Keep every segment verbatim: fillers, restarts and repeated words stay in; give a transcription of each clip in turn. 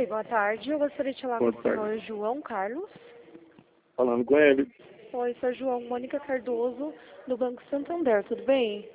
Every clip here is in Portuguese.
Oi, boa tarde. Eu gostaria de falar Boa com o tarde. senhor João Carlos. Falando com ele. Oi, senhor João, Mônica Cardoso, do Banco Santander, tudo bem?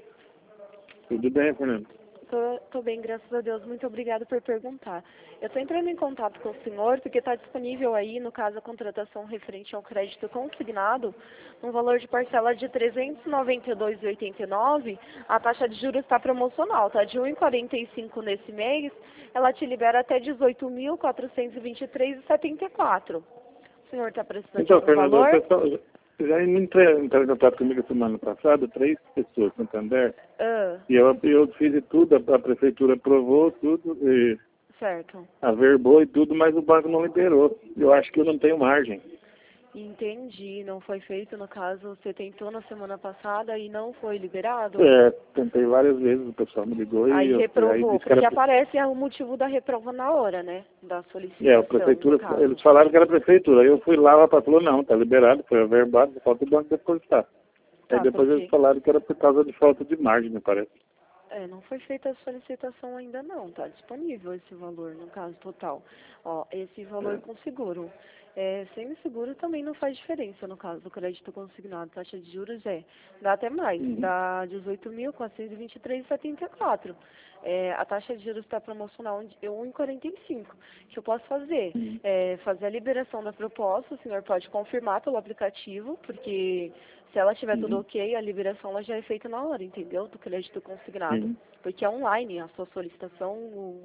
Tudo bem, Fernando? Tô, tô bem, graças a Deus. Muito obrigada por perguntar. Eu estou entrando em contato com o senhor porque está disponível aí, no caso, a contratação referente ao crédito consignado, um valor de parcela de trezentos e noventa e dois reais e oitenta e nove centavos. A taxa de juros está promocional, tá? De um vírgula quarenta e cinco nesse mês, ela te libera até dezoito mil quatrocentos e vinte e três reais e setenta e quatro centavos. O senhor está precisando Então, de algum Fernando, valor? o pessoal já entrou em contato comigo semana passada, três pessoas, Santander, Ah, e eu, eu fiz tudo, a, a prefeitura aprovou tudo, e certo. averbou e tudo, mas o banco não liberou. Eu acho que eu não tenho margem. Entendi. Não foi feito, no caso, você tentou na semana passada e não foi liberado? É, tentei várias vezes, o pessoal me ligou e Aí eu, aí reprovou, disse que porque era... aparece o motivo da reprova na hora, né? Da solicitação, É, a prefeitura, no caso. eles falaram que era a prefeitura. Aí eu fui lá, ela falou, não, tá liberado, foi averbado, só falta o banco depositar. Aí Tá, depois eles porque falaram que era por causa de falta de margem, me parece. é, não foi feita a solicitação ainda não, tá disponível esse valor, no caso total. Ó, esse valor com seguro. É, sem seguro também não faz diferença, no caso do crédito consignado. Taxa de juros é, dá até mais, Uhum. dá dezoito mil quatrocentos e vinte e três reais e setenta e quatro centavos. É, a taxa de juros está promocional de um vírgula quarenta e cinco. O que eu posso fazer? Uhum. É, fazer a liberação da proposta, o senhor pode confirmar pelo aplicativo, porque se ela tiver tudo Uhum. ok, a liberação ela já é feita na hora, entendeu? Do crédito consignado. Uhum. Porque é online, a sua solicitação, o-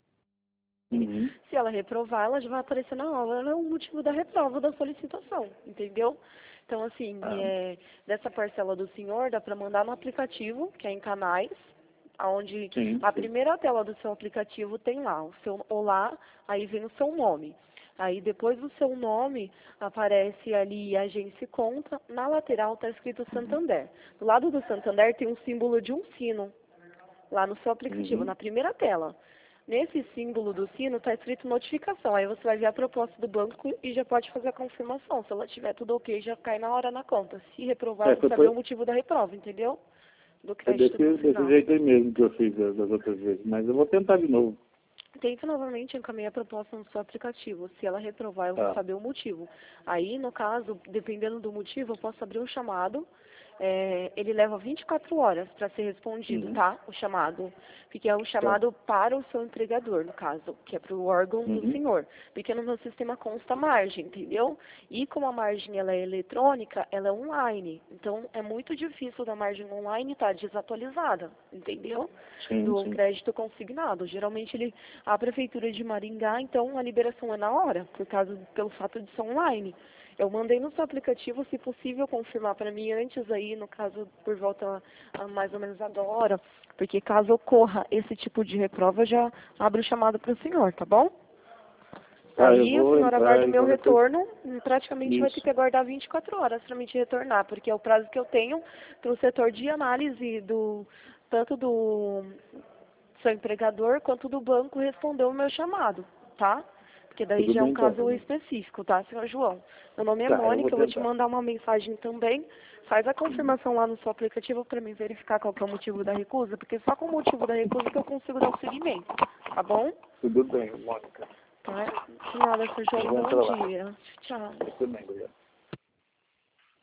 Uhum. se ela reprovar, ela já vai aparecer na hora o motivo da reprova da solicitação, entendeu? Então, assim, Ah, é, dessa parcela do senhor, dá para mandar no aplicativo, que é em canais, onde sim, a sim. primeira tela do seu aplicativo tem lá o seu olá, aí vem o seu nome. Aí depois do seu nome aparece ali agência e conta, na lateral está escrito Santander. Do lado do Santander tem um símbolo de um sino, lá no seu aplicativo, Uhum. na primeira tela. Nesse símbolo do sino está escrito notificação, aí você vai ver a proposta do banco e já pode fazer a confirmação. Se ela tiver tudo ok, já cai na hora na conta. Se reprovar, É, eu vou foi, saber o foi, motivo da reprova, entendeu? Do foi crédito desse, desse consignado. jeito aí mesmo que eu fiz das, das outras vezes. Mas eu vou tentar de novo. Tenta novamente encaminhar a proposta no seu aplicativo. Se ela reprovar, eu vou Tá. saber o motivo. Aí, no caso, dependendo do motivo, eu posso abrir um chamado. É, ele leva vinte e quatro horas para ser respondido, Uhum. tá? O chamado. Porque é um Tá. chamado para o seu empregador, no caso, que é para o órgão do Uhum. senhor. Porque no meu sistema consta margem, entendeu? E como a margem ela é eletrônica, ela é online. Então, é muito difícil da margem online estar desatualizada, entendeu? Sim, Do sim. crédito consignado. Geralmente ele, a prefeitura de Maringá, então a liberação é na hora, por causa pelo fato de ser online. Eu mandei no seu aplicativo, se possível, confirmar para mim antes aí, no caso, por volta a mais ou menos agora, porque caso ocorra esse tipo de reprova, eu já abro o chamado para o senhor, tá bom? Tá, eu Aí o vou senhor entrar aguarda o e meu qualquer coisa. retorno, e praticamente vai ter Isso. que aguardar vinte e quatro horas para me te retornar, porque é o prazo que eu tenho para o setor de análise do tanto do seu empregador quanto do banco respondeu o meu chamado, tá? Porque daí Tudo já é bem um então, caso Fernando. específico, tá, senhor João? Meu nome é Tá, eu vou Mônica, eu vou te tentar. mandar uma mensagem também. Faz a Uhum. confirmação lá no seu aplicativo para mim verificar qual que é o motivo da recusa, porque só com o motivo da recusa que eu consigo dar o seguimento, tá bom? Tudo bem, Mônica. Tá? De nada, senhor Eu João, vou bom entrar lá. dia. Tchau. Tudo bem, obrigado.